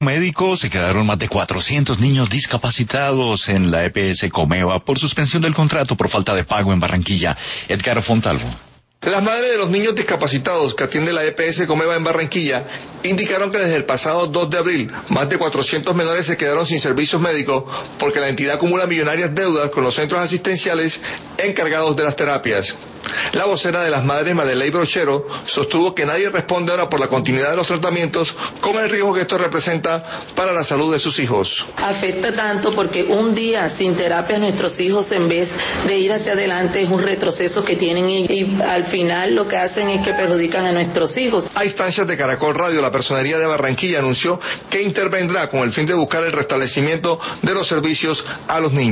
médico se quedaron más de 400 niños discapacitados en la EPS Comeva por suspensión del contrato por falta de pago en Barranquilla. Edgar Fontalvo. Las madres de los niños discapacitados que atiende la EPS Comeva en Barranquilla indicaron que desde el pasado 2 de abril más de 400 menores se quedaron sin servicios médicos porque la entidad acumula millonarias deudas con los centros asistenciales encargados de las terapias. La vocera de las madres, Madeleine Brochero, sostuvo que nadie responde ahora por la continuidad de los tratamientos con el riesgo que esto representa para la salud de sus hijos. Afecta tanto porque un día sin terapia nuestros hijos, en vez de ir hacia adelante, es un retroceso que tienen y al final lo que hacen es que perjudican a nuestros hijos. A instancias de Caracol Radio, la Personería de Barranquilla anunció que intervendrá con el fin de buscar el restablecimiento de los servicios a los niños.